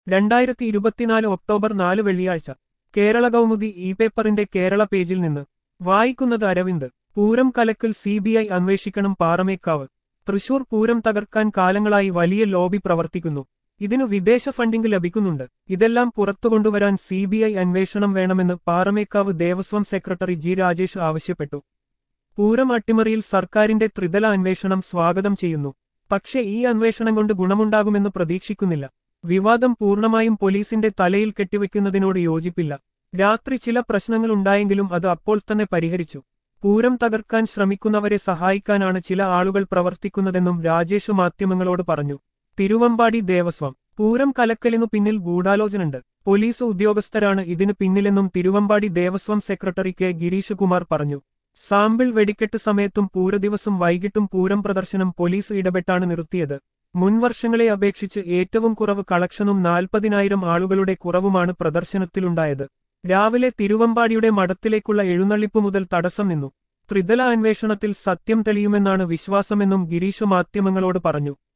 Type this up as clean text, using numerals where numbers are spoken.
2024 October 4 വെള്ളിയാഴ്ച Kerala Kaumudi E പേപ്പറിന്റെ കേരള പേജിൽ നിന്ന് വായിക്കുന്നത് അരവിന്ദ്. പൂരം കലക്കൽ CBI അന്വേഷിക്കണം പാറമേക്കാവ്. തൃശൂർ പൂരം തകർക്കാൻ കാലങ്ങളായി വലിയ ലോബി പ്രവർത്തിക്കുന്നു. ഇതിനു വിദേശ ഫണ്ടിംഗ് ലഭിക്കുന്നുണ്ട്. ഇതെല്ലാം പുറത്തുകൊണ്ടുവരാൻ CBI അന്വേഷണം വേണമെന്ന് പാറമേക്കാവ് ദേവസ്വം സെക്രട്ടറി G രാജേഷ് ആവശ്യപ്പെട്ടു. പൂരം അട്ടിമറിയിൽ സർക്കാരിന്റെ ത്രിതല അന്വേഷണം സ്വാഗതം ചെയ്യുന്നു. പക്ഷേ ഈ അന്വേഷണം കൊണ്ട് ഗുണമുണ്ടാകുമെന്ന് പ്രതീക്ഷിക്കുന്നില്ല. വിവാദം പൂർണ്ണമായും പോലീസിന്റെ തലയിൽ കെട്ടിവെക്കുന്നതിനോട് യോജിപ്പില്ല. രാത്രി ചില പ്രശ്നങ്ങളുണ്ടായെങ്കിലും അത് അപ്പോൾ തന്നെ പരിഹരിച്ചു. പൂരം തകർക്കാൻ ശ്രമിക്കുന്നവരെ സഹായിക്കാനാണ് ചില ആളുകൾ പ്രവർത്തിക്കുന്നതെന്നും രാജേഷ് മാധ്യമങ്ങളോട് പറഞ്ഞു. തിരുവമ്പാടി ദേവസ്വം പൂരം കലക്കലിനു പിന്നിൽ ഗൂഢാലോചനയുണ്ട്. പോലീസ് ഉദ്യോഗസ്ഥരാണ് ഇതിനു പിന്നിലെന്നും തിരുവമ്പാടി ദേവസ്വം സെക്രട്ടറി K ഗിരീഷ് കുമാർ പറഞ്ഞു. സാമ്പിൾ വെടിക്കെട്ട് സമയത്തും പൂരദിവസം വൈകിട്ടും പൂരം പ്രദർശനം പോലീസ് ഇടപെട്ടാണ് നിർത്തിയത്. മുൻവർഷങ്ങളെ അപേക്ഷിച്ച് ഏറ്റവും കുറവ് കളക്ഷനും 40,000 ആളുകളുടെ കുറവുമാണ് പ്രദർശനത്തിലുണ്ടായത്. രാവിലെ തിരുവമ്പാടിയുടെ മഠത്തിലേക്കുള്ള എഴുന്നള്ളിപ്പ് മുതൽ തടസ്സം നിന്നു. ത്രിതല അന്വേഷണത്തിൽ സത്യം തെളിയുമെന്നാണ് വിശ്വാസമെന്നും ഗിരീഷ് മാധ്യമങ്ങളോട് പറഞ്ഞു.